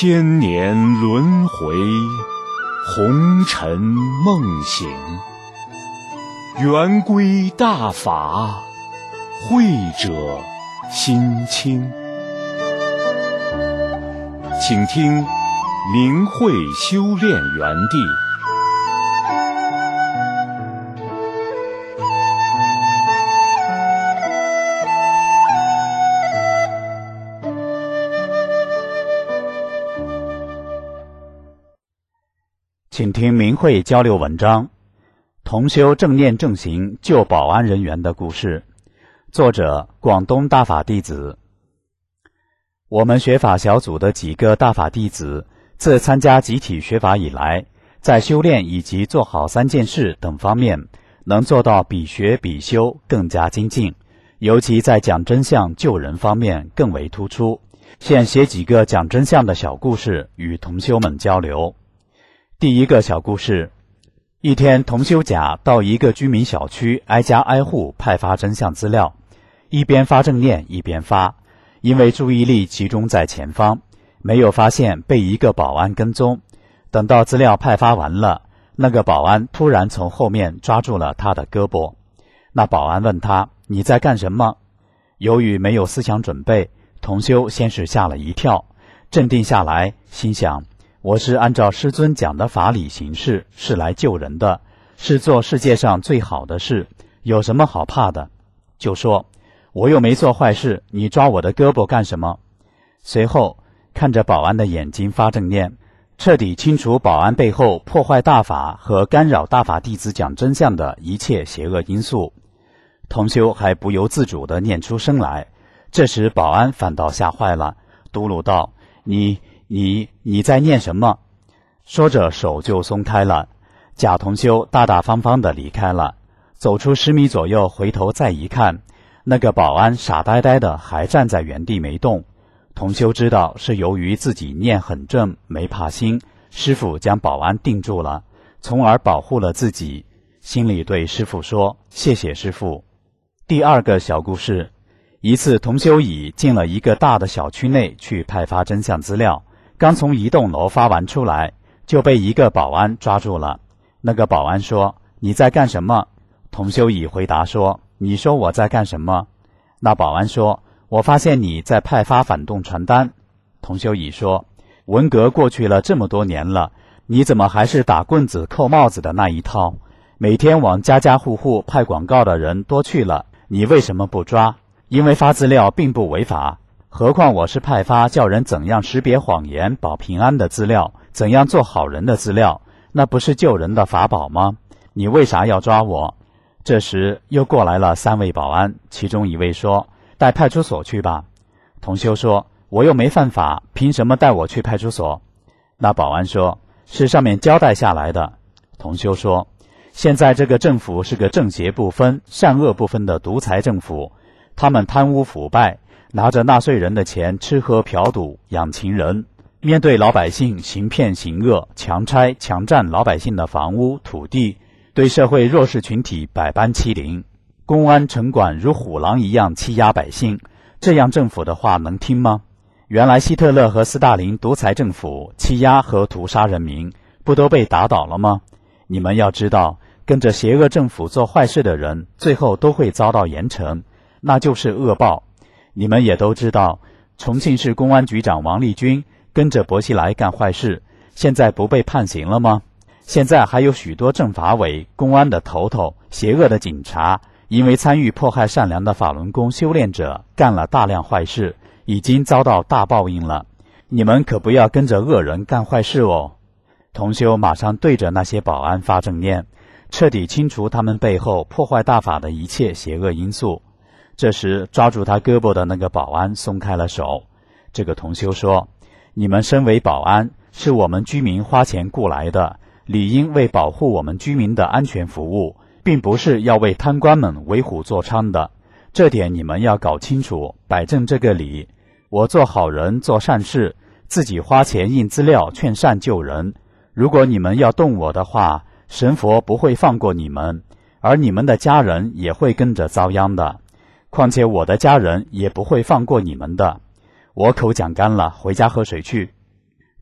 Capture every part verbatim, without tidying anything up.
千年轮回，红尘梦醒，圆规大法，慧者心清。请听明慧修炼园地。 请听明慧交流文章，同修正念正行救保安人员的故事。作者：广东大法弟子。我们学法小组的几个大法弟子，自参加集体学法以来，在修炼以及做好三件事等方面，能做到比学比修更加精进，尤其在讲真相救人方面更为突出。现写几个讲真相的小故事与同修们交流。第一个小故事，一天同修甲到一个居民小区挨家挨户派发真相资料，一边发正念一边发，因为注意力集中在前方，没有发现被一个保安跟踪。等到资料派发完了，那个保安突然从后面抓住了他的胳膊。那保安问他：你在干什么？由于没有思想准备，同修先是吓了一跳，镇定下来，心想：我是按照师尊讲的法理行事，是来救人的，是做世界上最好的事，有什么好怕的？就说：我又没做坏事，你抓我的胳膊干什么？随后看着保安的眼睛发正念，彻底清除保安背后破坏大法和干扰大法弟子讲真相的一切邪恶因素。同修还不由自主地念出声来，这时保安反倒吓坏了，嘟噜道：你你你在念什么？说着手就松开了。贾同修大大方方地离开了，走出十米左右，回头再一看，那个保安傻呆呆的还站在原地没动。同修知道是由于自己念很正，没怕心，师父将保安定住了，从而保护了自己，心里对师父说：谢谢师父。第二个小故事，一次同修乙进了一个大的小区内去派发真相资料，刚从一栋楼发完出来，就被一个保安抓住了。那个保安说：你在干什么？同修乙回答说：你说我在干什么？那保安说：我发现你在派发反动传单。同修乙说：文革过去了这么多年了，你怎么还是打棍子扣帽子的那一套？每天往家家户户派广告的人多去了，你为什么不抓？因为发资料并不违法，何况我是派发叫人怎样识别谎言保平安的资料，怎样做好人的资料，那不是救人的法宝吗？你为啥要抓我？这时又过来了三位保安，其中一位说：带派出所去吧。同修说：我又没犯法，凭什么带我去派出所？那保安说：是上面交代下来的。同修说：现在这个政府是个正邪不分、善恶不分的独裁政府，他们贪污腐败，拿着纳税人的钱吃喝嫖赌养情人，面对老百姓行骗行恶，强拆强占老百姓的房屋土地，对社会弱势群体百般欺凌，公安城管如虎狼一样欺压百姓，这样政府的话能听吗？原来希特勒和斯大林独裁政府欺压和屠杀人民，不都被打倒了吗？你们要知道，跟着邪恶政府做坏事的人，最后都会遭到严惩，那就是恶报。你们也都知道，重庆市公安局长王立军跟着薄熙来干坏事，现在不被判刑了吗？现在还有许多政法委、公安的头头、邪恶的警察，因为参与迫害善良的法轮功修炼者，干了大量坏事，已经遭到大报应了。你们可不要跟着恶人干坏事哦。同修马上对着那些保安发正念，彻底清除他们背后破坏大法的一切邪恶因素。这时抓住他胳膊的那个保安松开了手。这个同修说：你们身为保安，是我们居民花钱雇来的，理应为保护我们居民的安全服务，并不是要为贪官们为虎作伥的，这点你们要搞清楚，摆正这个理。我做好人做善事，自己花钱印资料劝善救人，如果你们要动我的话，神佛不会放过你们，而你们的家人也会跟着遭殃的，况且我的家人也不会放过你们的。我口讲干了，回家喝水去。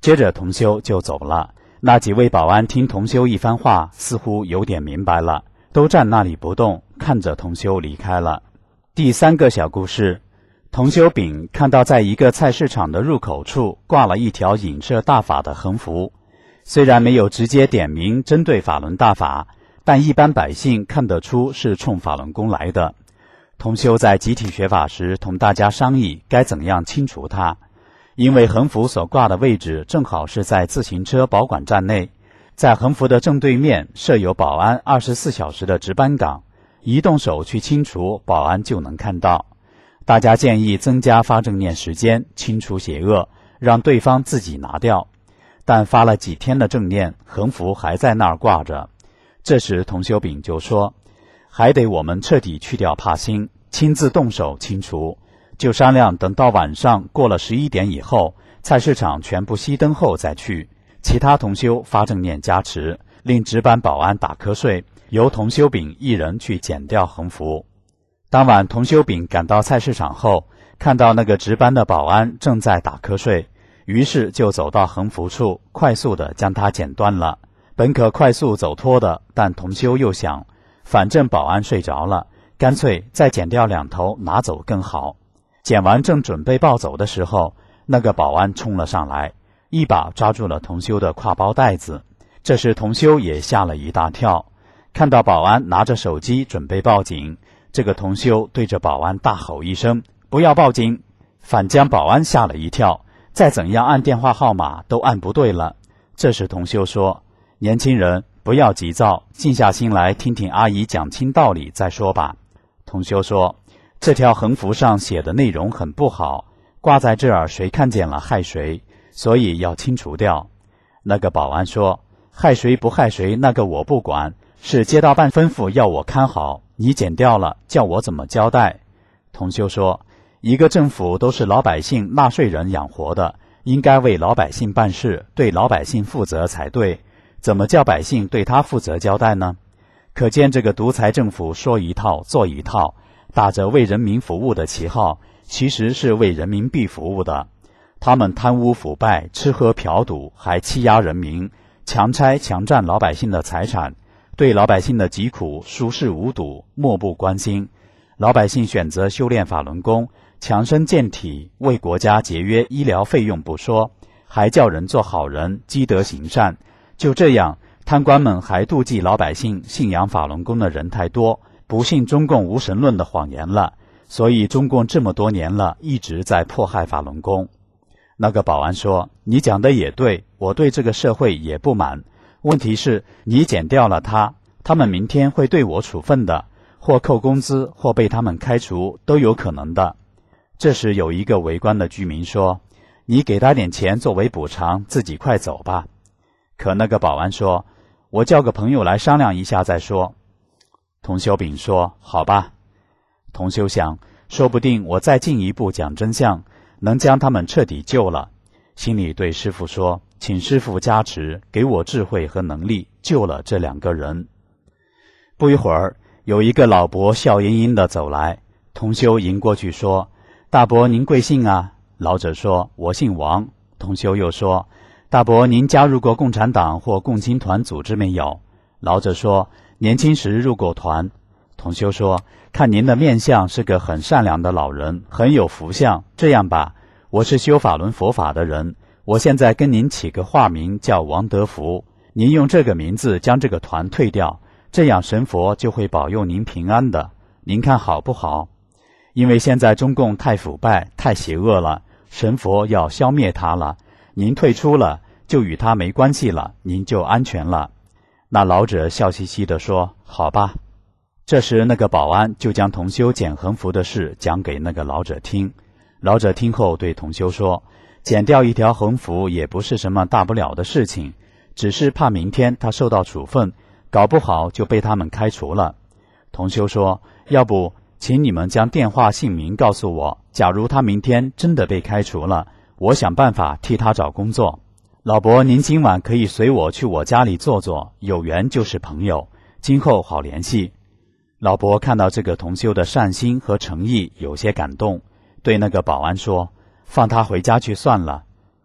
接着同修就走了。那几位保安听同修一番话，似乎有点明白了，都站那里不动，看着同修离开了。第三个小故事，同修丙看到在一个菜市场的入口处挂了一条影射大法的横幅，虽然没有直接点名针对法轮大法，但一般百姓看得出是冲法轮功来的。同修在集体学法时同大家商议该怎样清除它，因为横幅所挂的位置正好是在自行车保管站内，在横幅的正对面设有保安二十四小时的值班岗，一动手去清除，保安就能看到。大家建议增加发正念时间，清除邪恶，让对方自己拿掉。但发了几天的正念，横幅还在那儿挂着。这时同修丙就说，还得我们彻底去掉怕心，亲自动手清除，就商量等到晚上过了十一点以后，菜市场全部熄灯后再去。其他同修发正念加持，令值班保安打瞌睡，由同修丙一人去剪掉横幅。当晚同修丙赶到菜市场后，看到那个值班的保安正在打瞌睡，于是就走到横幅处，快速地将它剪断了。本可快速走脱的，但同修又想，反正保安睡着了，干脆再剪掉两头拿走更好。剪完正准备抱走的时候，那个保安冲了上来，一把抓住了同修的挎包带子。这时同修也吓了一大跳，看到保安拿着手机准备报警，这个同修对着保安大吼一声，不要报警，反将保安吓了一跳，再怎样按电话号码都按不对了。这时同修说，年轻人不要急躁，静下心来听听阿姨讲清道理再说吧。同修说，这条横幅上写的内容很不好，挂在这儿谁看见了害谁，所以要清除掉。那个保安说，害谁不害谁那个我不管，是街道办吩咐要我看好，你剪掉了叫我怎么交代。同修说，一个政府都是老百姓纳税人养活的，应该为老百姓办事，对老百姓负责才对，怎么叫百姓对他负责交代呢？可见这个独裁政府说一套做一套，打着为人民服务的旗号，其实是为人民币服务的。他们贪污腐败，吃喝嫖赌，还欺压人民，强拆强占老百姓的财产，对老百姓的疾苦熟视无睹，漠不关心。老百姓选择修炼法轮功，强身健体，为国家节约医疗费用不说，还叫人做好人，积德行善。就这样，贪官们还妒忌老百姓信仰法轮功的人太多，不信中共无神论的谎言了，所以中共这么多年了一直在迫害法轮功。那个保安说，你讲的也对，我对这个社会也不满，问题是你剪掉了他，他们明天会对我处分的，或扣工资，或被他们开除，都有可能的。这时有一个围观的居民说，你给他点钱作为补偿，自己快走吧。可那个保安说，我叫个朋友来商量一下再说。同修丙说，好吧。同修想，说不定我再进一步讲真相，能将他们彻底救了。心里对师父说，请师父加持，给我智慧和能力，救了这两个人。不一会儿，有一个老伯笑盈盈地走来，同修迎过去说，大伯您贵姓啊？老者说，我姓王。同修又说，大伯您加入过共产党或共青团组织没有？老者说，年轻时入过团。同修说，看您的面相是个很善良的老人，很有福相，这样吧，我是修法轮佛法的人，我现在跟您起个化名叫王德福，您用这个名字将这个团退掉，这样神佛就会保佑您平安的，您看好不好？因为现在中共太腐败太邪恶了，神佛要消灭它了，您退出了就与他没关系了，您就安全了。那老者笑嘻嘻地说，好吧。这时那个保安就将同修剪横幅的事讲给那个老者听。老者听后对同修说，剪掉一条横幅也不是什么大不了的事情，只是怕明天他受到处分，搞不好就被他们开除了。同修说，要不请你们将电话姓名告诉我，假如他明天真的被开除了，我想办法替他找工作。老伯您今晚可以随我去我家里坐坐，有缘就是朋友，今后好联系。老伯看到这个同修的善心和诚意，有些感动，对那个保安说，放他回家去算了。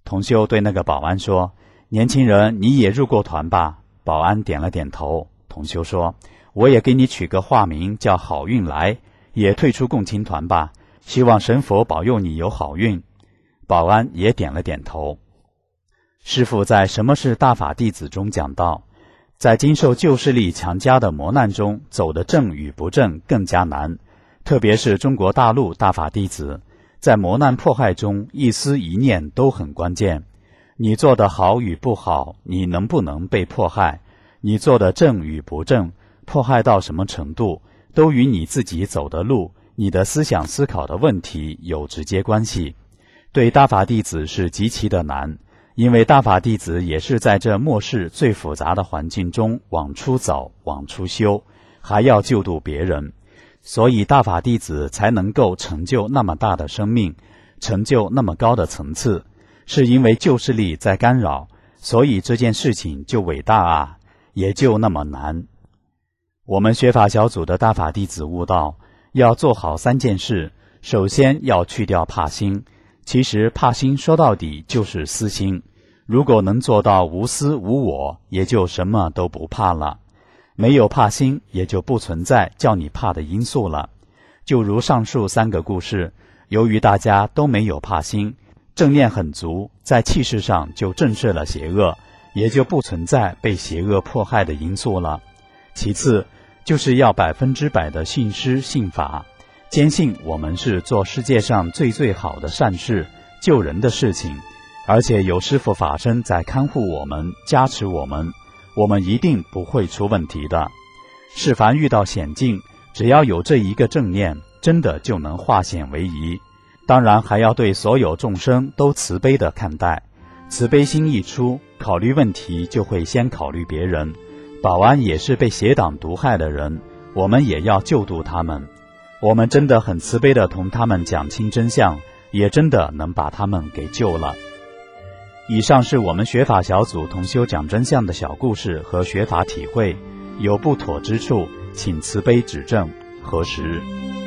同修对那个保安说：年轻人，你也入过团吧？保安点了点头。同修说：我也给你取个化名叫好运来，也退出共青团吧，希望神佛保佑你有好运。保安也点了点头。师父在《什么是大法弟子》中讲到，在经受旧势力强加的磨难中，走得正与不正更加难，特别是中国大陆大法弟子，在磨难迫害中，一思一念都很关键。你做的好与不好，你能不能被迫害？你做的正与不正，迫害到什么程度，都与你自己走的路，你的思想思考的问题有直接关系。对大法弟子是极其的难，因为大法弟子也是在这末世最复杂的环境中往出走，往出修，还要救度别人，所以大法弟子才能够成就那么大的生命，成就那么高的层次，是因为旧势力在干扰，所以这件事情就伟大啊，也就那么难。我们学法小组的大法弟子悟道，要做好三件事。首先要去掉怕心，其实怕心说到底就是私心，如果能做到无私无我，也就什么都不怕了。没有怕心，也就不存在叫你怕的因素了。就如上述三个故事，由于大家都没有怕心，正念很足，在气势上就震慑了邪恶，也就不存在被邪恶迫害的因素了。其次，就是要百分之百的信师信法，坚信我们是做世界上最最好的善事，救人的事情，而且有师父法身在看护我们，加持我们，我们一定不会出问题的。是凡遇到险境，只要有这一个正念，真的就能化险为夷。当然还要对所有众生都慈悲地看待，慈悲心一出，考虑问题就会先考虑别人。保安也是被邪党毒害的人，我们也要救度他们。我们真的很慈悲地同他们讲清真相，也真的能把他们给救了。以上是我们学法小组同修讲真相的小故事和学法体会，有不妥之处，请慈悲指正，核实。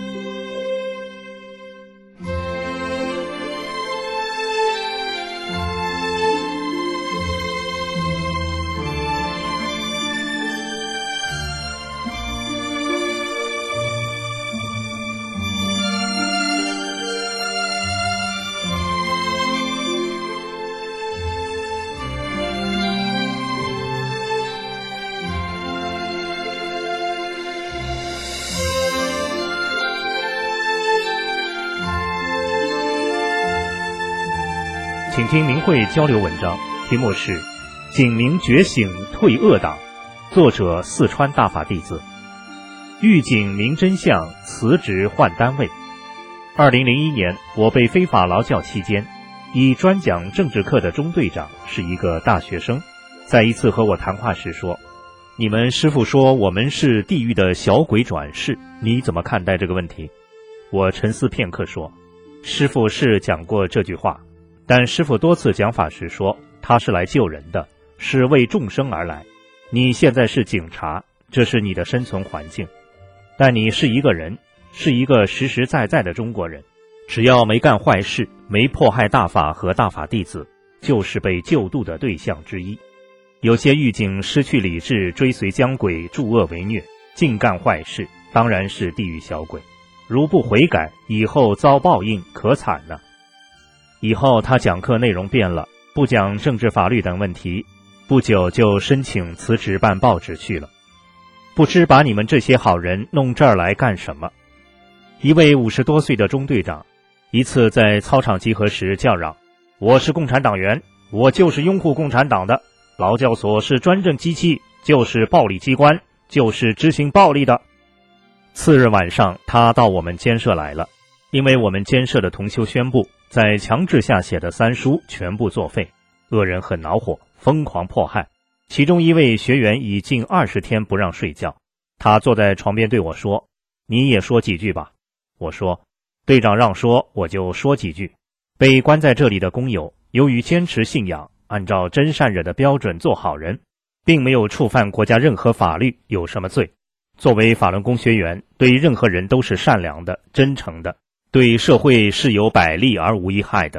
请听明慧交流文章，题目是《警明觉醒退恶党》，作者四川大法弟子。狱警明真相，辞职换单位。二零零一年，我被非法劳教期间，以专讲政治课的中队长是一个大学生，在一次和我谈话时说：“你们师父说我们是地狱的小鬼转世，你怎么看待这个问题？”我沉思片刻说：“师父是讲过这句话。”但师父多次讲法时说，他是来救人的，是为众生而来。你现在是警察，这是你的生存环境，但你是一个人，是一个实实在在的中国人，只要没干坏事，没迫害大法和大法弟子，就是被救度的对象之一。有些狱警失去理智，追随江鬼，助恶为虐，尽干坏事，当然是地狱小鬼。如不悔改，以后遭报应，可惨了。以后他讲课内容变了，不讲政治法律等问题，不久就申请辞职办报纸去了。不知把你们这些好人弄这儿来干什么？一位五十多岁的中队长，一次在操场集合时叫嚷：“我是共产党员，我就是拥护共产党的。劳教所是专政机器，就是暴力机关，就是执行暴力的。”次日晚上，他到我们监舍来了，因为我们监舍的同修宣布，在强制下写的三书全部作废，恶人很恼火，疯狂迫害。其中一位学员已近二十天不让睡觉，他坐在床边对我说：“你也说几句吧。”我说：“队长让说，我就说几句。被关在这里的工友，由于坚持信仰，按照真善忍的标准做好人，并没有触犯国家任何法律，有什么罪？作为法轮功学员，对任何人都是善良的、真诚的，对社会是有百利而无一害的。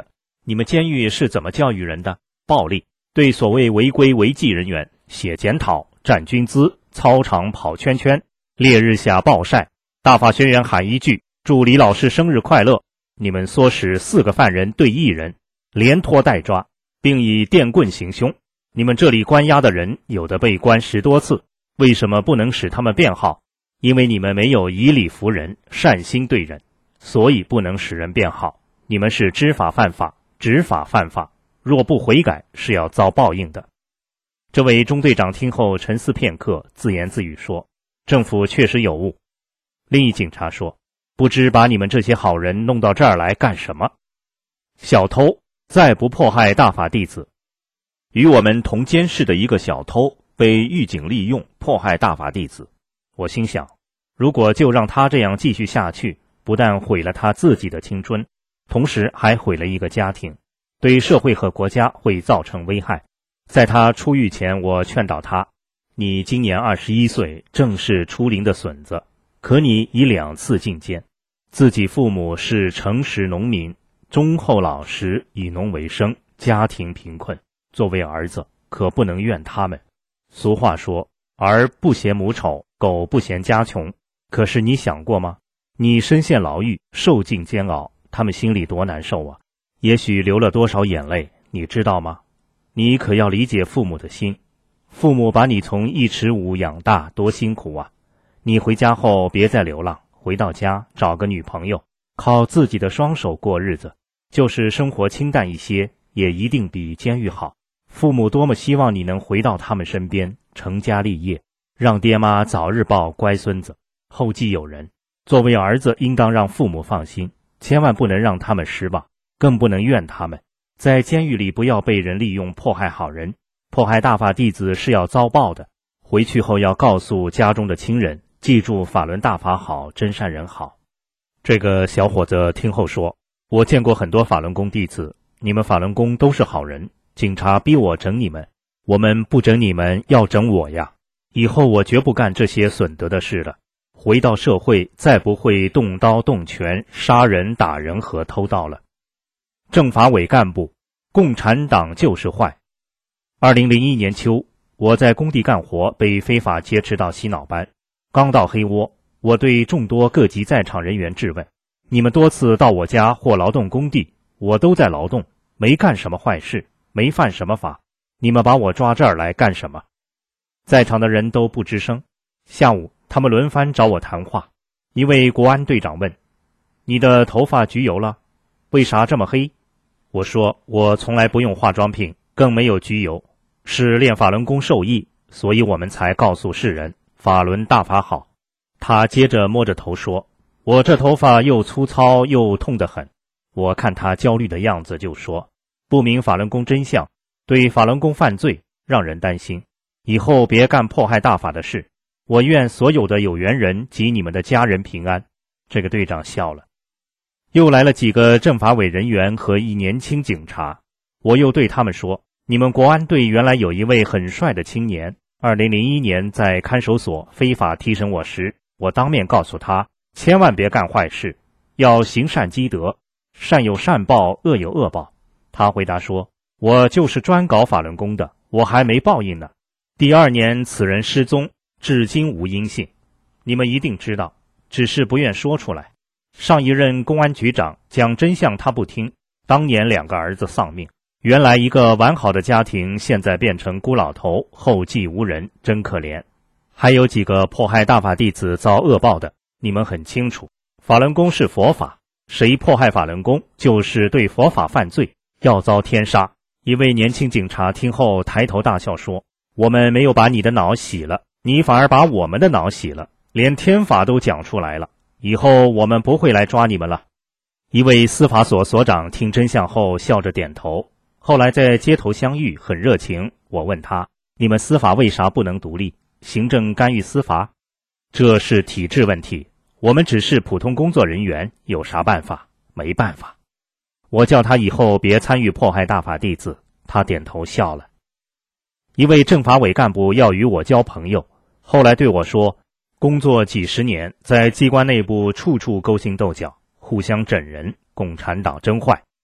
你们监狱是怎么教育人的？暴力，对所谓违规违纪人员写检讨、站军姿、操场跑圈圈、烈日下暴晒。大法学院喊一句祝李老师生日快乐，你们唆使四个犯人对一人，连拖带抓，并以电棍行凶。你们这里关押的人有的被关十多次，为什么不能使他们变好？因为你们没有以理服人，善心对人，所以不能使人变好。你们是知法犯法，执法犯法，若不悔改是要遭报应的。这位中队长听后沉思片刻，自言自语说，政府确实有误。另一警察说，不知把你们这些好人弄到这儿来干什么？小偷再不迫害大法弟子。与我们同监室的一个小偷被狱警利用迫害大法弟子。我心想，如果就让他这样继续下去，不但毁了他自己的青春，同时还毁了一个家庭，对社会和国家会造成危害。在他出狱前，我劝导他，你今年二十一岁，正是出龄的笋子，可你已两次进监，自己父母是诚实农民，忠厚老实，以农为生，家庭贫困，作为儿子可不能怨他们。俗话说，儿不嫌母丑，狗不嫌家穷。可是你想过吗？你身陷牢狱，受尽煎熬，他们心里多难受啊！也许流了多少眼泪，你知道吗？你可要理解父母的心。父母把你从一尺五养大，多辛苦啊！你回家后别再流浪，回到家找个女朋友，靠自己的双手过日子，就是生活清淡一些，也一定比监狱好。父母多么希望你能回到他们身边，成家立业，让爹妈早日抱乖孙子，后继有人。作为儿子，应当让父母放心，千万不能让他们失望，更不能怨他们。在监狱里不要被人利用迫害好人，迫害大法弟子是要遭报的。回去后要告诉家中的亲人，记住法轮大法好，真善人好。这个小伙子听后说，我见过很多法轮功弟子，你们法轮功都是好人，警察逼我整你们，我们不整你们，要整我呀！以后我绝不干这些损德的事了。回到社会，再不会动刀动拳、杀人打人和偷盗了。政法委干部，共产党就是坏。二零零一年秋，我在工地干活，被非法劫持到洗脑班。刚到黑窝，我对众多各级在场人员质问：你们多次到我家或劳动工地，我都在劳动，没干什么坏事，没犯什么法，你们把我抓这儿来干什么？在场的人都不吱声。下午他们轮番找我谈话。一位国安队长问：你的头发焗油了？为啥这么黑？我说我从来不用化妆品，更没有焗油，是练法轮功受益，所以我们才告诉世人法轮大法好。他接着摸着头说，我这头发又粗糙又痛得很。我看他焦虑的样子就说，不明法轮功真相，对法轮功犯罪，让人担心，以后别干迫害大法的事。我愿所有的有缘人及你们的家人平安。这个队长笑了。又来了几个政法委人员和一年轻警察，我又对他们说，你们国安队原来有一位很帅的青年，二零零一年在看守所非法提审我时，我当面告诉他，千万别干坏事，要行善积德，善有善报，恶有恶报。他回答说，我就是专搞法轮功的，我还没报应呢。第二年此人失踪，至今无音信。你们一定知道，只是不愿说出来。上一任公安局长讲真相他不听，当年两个儿子丧命，原来一个完好的家庭现在变成孤老头，后继无人，真可怜。还有几个迫害大法弟子遭恶报的，你们很清楚，法轮功是佛法，谁迫害法轮功就是对佛法犯罪，要遭天杀。一位年轻警察听后抬头大笑说，我们没有把你的脑洗了，你反而把我们的脑洗了，连天法都讲出来了，以后我们不会来抓你们了。一位司法所所长听真相后笑着点头。后来在街头相遇，很热情。我问他，你们司法为啥不能独立？行政干预司法？这是体制问题，我们只是普通工作人员，有啥办法？没办法。我叫他以后别参与迫害大法弟子，他点头笑了。一位政法委干部要与我交朋友，后来对我说，工作几十年，在机关内部处处勾心斗角，互相整人，共产党真坏，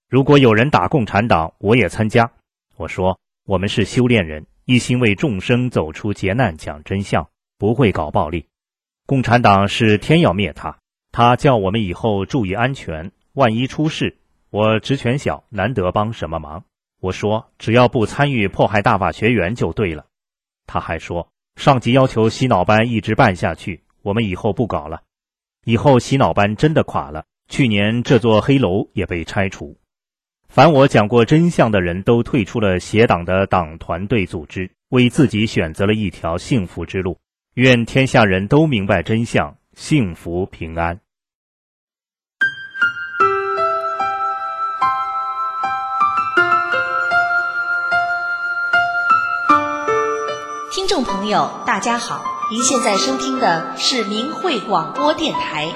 如果有人打共产党，我也参加。我说，我们是修炼人，一心为众生走出劫难，讲真相，不会搞暴力。共产党是天要灭他，他叫我们以后注意安全，万一出事，我职权小，难得帮什么忙。我说，只要不参与迫害大法学员就对了。他还说，上级要求洗脑班一直办下去，我们以后不搞了。以后洗脑班真的垮了，去年这座黑楼也被拆除。凡我讲过真相的人都退出了邪党的党团队组织，为自己选择了一条幸福之路。愿天下人都明白真相，幸福平安。 听众朋友，大家好，您现在收听的是明慧广播电台。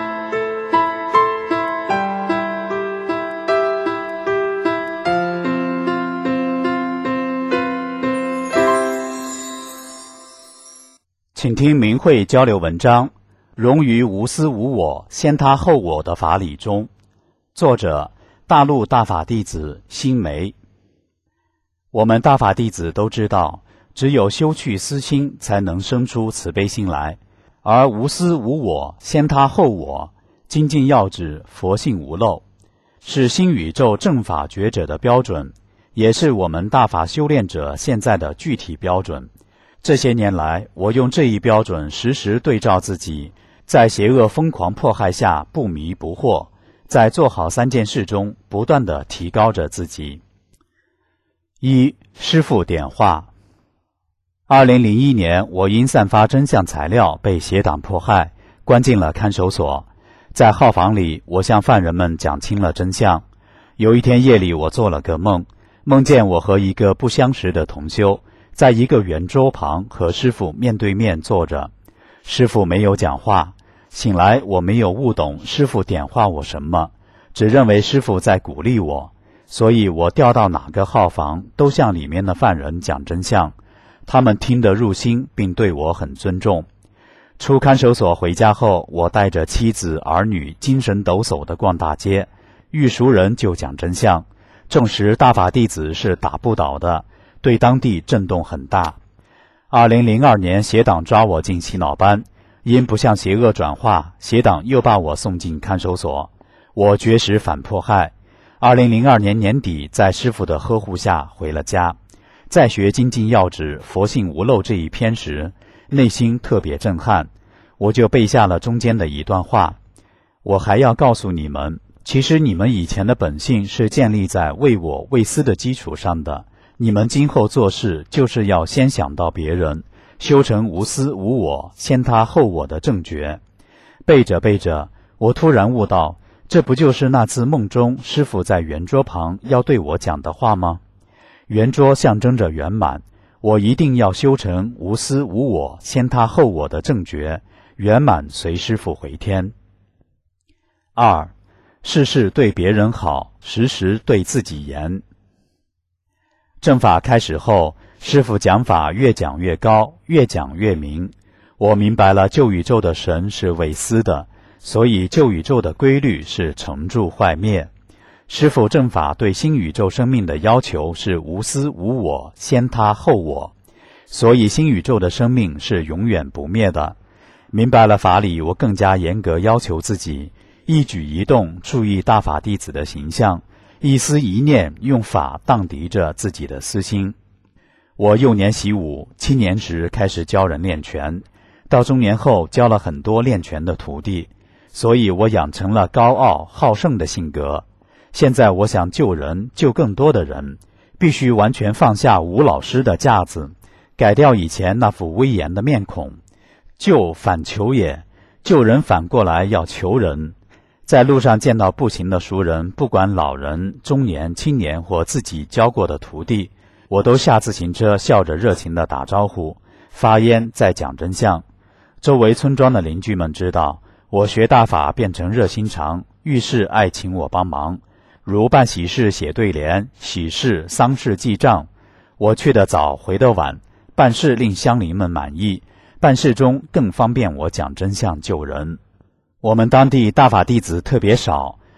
请听明慧交流文章《融于无私无我、先他后我的法理中》，作者大陆大法弟子辛梅。我们大法弟子都知道，只有修去私心，才能生出慈悲心来，而无私无我、先他后我，精进要旨，佛性无漏，是新宇宙正法觉者的标准，也是我们大法修炼者现在的具体标准。这些年来，我用这一标准时时对照自己，在邪恶疯狂迫害下不迷不惑，在做好三件事中不断地提高着自己。一、师父点化。二零零一年，我因散发真相材料被邪党迫害，关进了看守所。在号房里，我向犯人们讲清了真相。有一天夜里，我做了个梦，梦见我和一个不相识的同修在一个圆桌旁和师父面对面坐着，师父没有讲话。醒来我没有悟懂师父点化我什么，只认为师父在鼓励我，所以我调到哪个号房都向里面的犯人讲真相，他们听得入心，并对我很尊重。出看守所回家后，我带着妻子儿女精神抖擞地逛大街，遇熟人就讲真相，证实大法弟子是打不倒的，对当地震动很大。二零零二年，邪党抓我进洗脑班，因不向邪恶转化，邪党又把我送进看守所。我绝食反迫害。二零零二年年底，在师父的呵护下回了家。在学精进要旨，佛性无漏这一篇时，内心特别震撼，我就背下了中间的一段话。我还要告诉你们，其实你们以前的本性是建立在为我为私的基础上的，你们今后做事就是要先想到别人，修成无私无我、先他后我的正觉。背着背着，我突然悟到，这不就是那次梦中师父在圆桌旁要对我讲的话吗？圆桌象征着圆满，我一定要修成无私无我、先他后我的正觉，圆满随师父回天。二、事事对别人好，时时对自己严。正法开始后，师父讲法越讲越高，越讲越明。我明白了旧宇宙的神是为私的，所以旧宇宙的规律是成住坏灭。师父正法对新宇宙生命的要求是无私无我、先他后我，所以新宇宙的生命是永远不灭的。明白了法理，我更加严格要求自己，一举一动注意大法弟子的形象，一思一念用法荡涤着自己的私心。我幼年习武，青年时开始教人练拳，到中年后教了很多练拳的徒弟，所以我养成了高傲好胜的性格。现在我想救人，救更多的人，必须完全放下吴老师的架子，改掉以前那副威严的面孔。救反求也，救人反过来要求人。在路上见到步行的熟人，不管老人、中年、青年或自己教过的徒弟，我都下自行车笑着热情地打招呼，发烟再讲真相。周围村庄的邻居们知道我学大法变成热心肠，遇事爱请我帮忙，如办喜事写对联，喜事丧事记账。我去得早回得晚，办事令乡邻们满意，办事中更方便我讲真相救人。我们当地大法弟子特别少，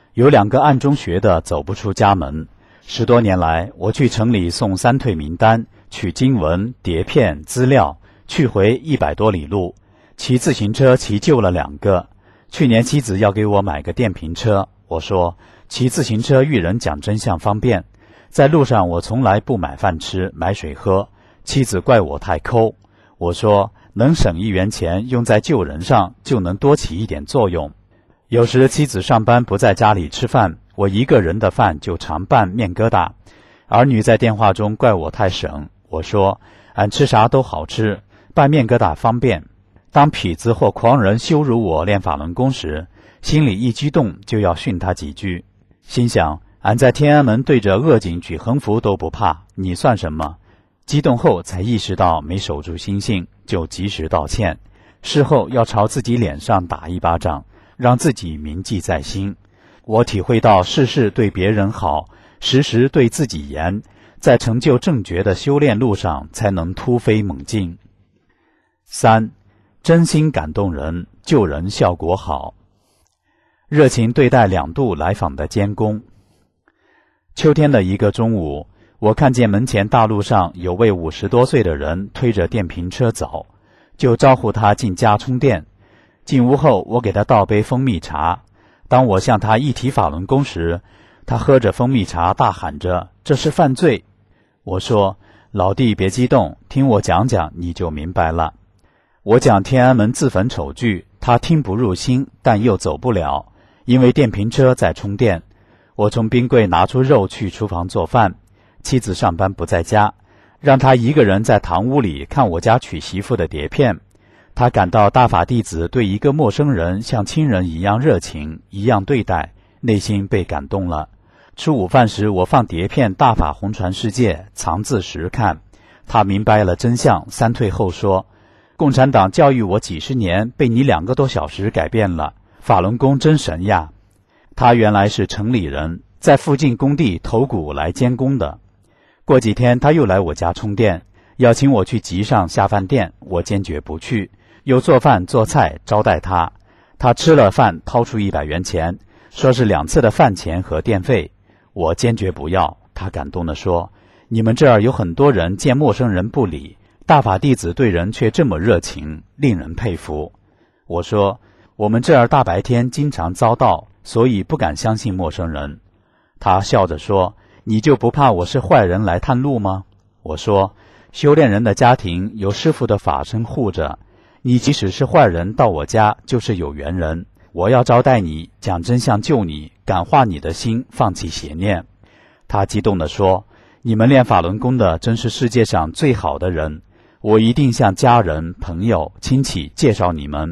有两个暗中学的走不出家门。十多年来，我去城里送三退名单，取经文、碟片、资料，去回一百多里路，骑自行车骑旧了两个。去年妻子要给我买个电瓶车，我说骑自行车与人讲真相方便，在路上我从来不买饭吃，买水喝。妻子怪我太抠，我说能省一元钱用在救人上，就能多起一点作用。有时妻子上班不在家里吃饭，我一个人的饭就常拌面疙瘩。儿女在电话中怪我太省，我说俺吃啥都好吃，拌面疙瘩方便。当痞子或狂人羞辱我练法轮功时，心里一激动就要训他几句，心想俺在天安门对着恶警举横幅都不怕，你算什么？激动后才意识到没守住心性，就及时道歉。事后要朝自己脸上打一巴掌，让自己铭记在心。我体会到事事对别人好，时时对自己严，在成就正觉的修炼路上才能突飞猛进。三，真心感动人，救人效果好。热情对待两度来访的监工。秋天的一个中午，我看见门前大路上有位五十多岁的人推着电瓶车走，就招呼他进家充电。进屋后，我给他倒杯蜂蜜茶。当我向他一提法轮功时，他喝着蜂蜜茶大喊着这是犯罪。我说老弟别激动，听我讲讲你就明白了。我讲天安门自焚丑剧，他听不入心，但又走不了，因为电瓶车在充电。我从冰柜拿出肉去厨房做饭，妻子上班不在家，让他一个人在堂屋里看我家娶媳妇的碟片。他感到大法弟子对一个陌生人像亲人一样热情，一样对待，内心被感动了。吃午饭时，我放碟片《大法红传世界》，藏字时看，他明白了真相，三退后说，共产党教育我几十年，被你两个多小时改变了，法轮功真神呀。他原来是城里人，在附近工地投谷来监工的。过几天他又来我家充电，要请我去集上下饭店，我坚决不去，又做饭做菜招待他。他吃了饭，掏出一百元钱，说是两次的饭钱和电费。我坚决不要。他感动地说，你们这儿有很多人见陌生人不理，大法弟子对人却这么热情，令人佩服。我说我们这儿大白天经常遭盗，所以不敢相信陌生人。他笑着说，你就不怕我是坏人来探路吗？我说修炼人的家庭有师父的法身护着，你即使是坏人到我家就是有缘人，我要招待你，讲真相救你，感化你的心，放弃邪念。他激动地说，你们练法轮功的真是世界上最好的人，我一定向家人、朋友、亲戚介绍你们。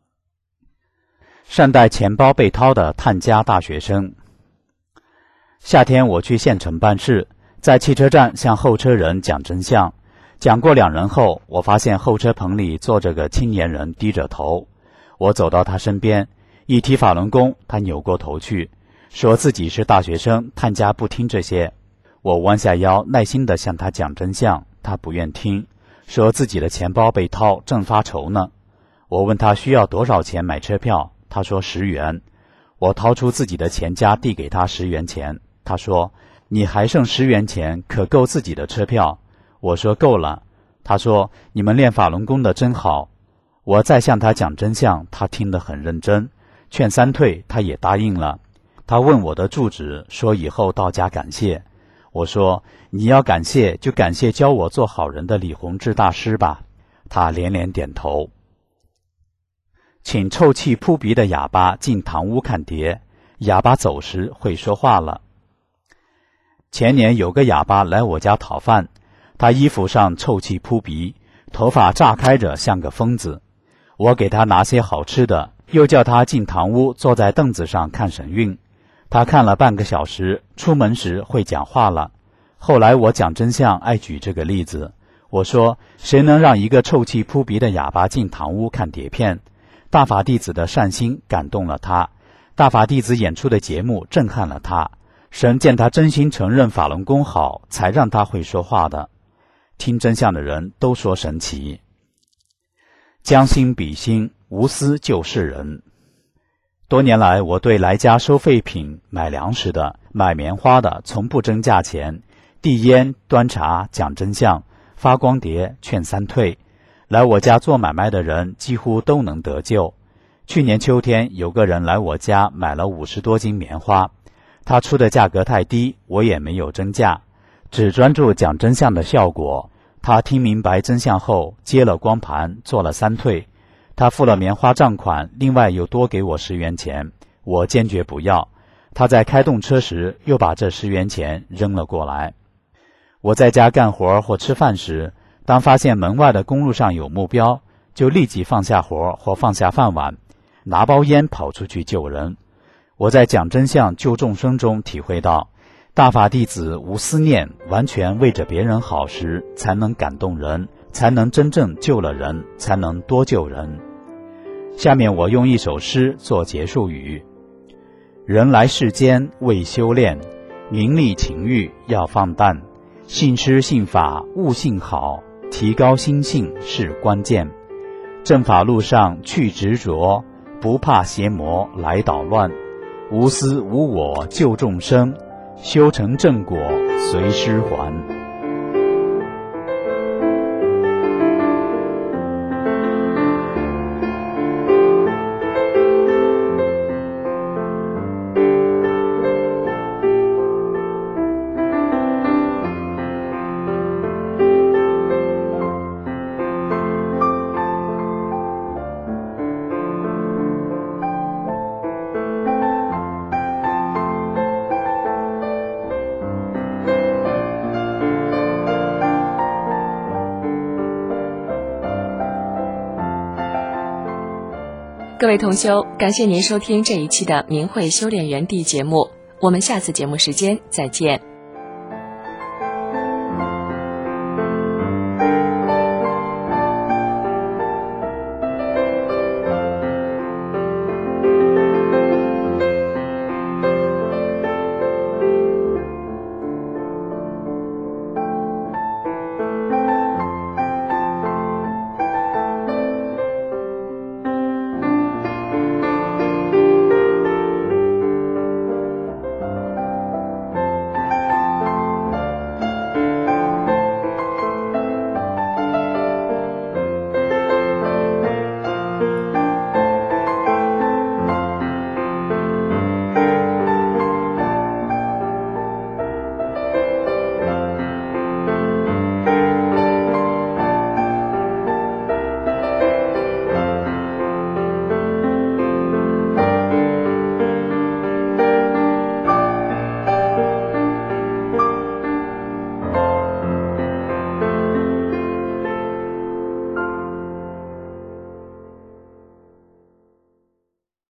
善待钱包被掏的探家大学生。夏天我去县城办事，在汽车站向候车人讲真相，讲过两人后，我发现候车棚里坐着个青年人低着头。我走到他身边，一提法轮功，他扭过头去，说自己是大学生，探家不听这些。我弯下腰耐心地向他讲真相，他不愿听，说自己的钱包被掏，正发愁呢。我问他需要多少钱买车票，他说十元。我掏出自己的钱夹递给他十元钱，他说你还剩十元钱，可够自己的车票。我说够了。他说你们练法轮功的真好。我再向他讲真相，他听得很认真，劝三退他也答应了。他问我的住址，说以后到家感谢。我说你要感谢就感谢教我做好人的李洪志大师吧。他连连点头。请臭气扑鼻的哑巴进堂屋看碟，哑巴走时会说话了。前年有个哑巴来我家讨饭，他衣服上臭气扑鼻，头发炸开着像个疯子。我给他拿些好吃的，又叫他进堂屋坐在凳子上看神韵。他看了半个小时，出门时会讲话了。后来我讲真相爱举这个例子，我说谁能让一个臭气扑鼻的哑巴进堂屋看碟片？大法弟子的善心感动了他，大法弟子演出的节目震撼了他，神见他真心承认法轮功好，才让他会说话的。听真相的人都说神奇。将心比心，无私救世人。 多年来，我对来家收废品、买粮食的、买棉花的，从不争价钱，递烟、端茶、讲真相，发光碟、劝三退。来我家做买卖的人几乎都能得救。去年秋天，有个人来我家买了五十多斤棉花，他出的价格太低，我也没有增价，只专注讲真相的效果。他听明白真相后，接了光盘，做了三退。他付了棉花账款，另外又多给我十元钱，我坚决不要。他在开动车时，又把这十元钱扔了过来。我在家干活或吃饭时，当发现门外的公路上有目标，就立即放下活或放下饭碗，拿包烟跑出去救人。我在讲真相救众生中体会到，大法弟子无私念，完全为着别人好时，才能感动人，才能真正救了人，才能多救人。下面我用一首诗做结束语：人来世间为修炼，名利情欲要放淡，信师信法悟性好，提高心性是关键。正法路上去执着，不怕邪魔来捣乱，无私无我救众生，修成正果随师还。 各位同修，感谢您收听这一期的明慧修炼园地节目，我们下次节目时间再见。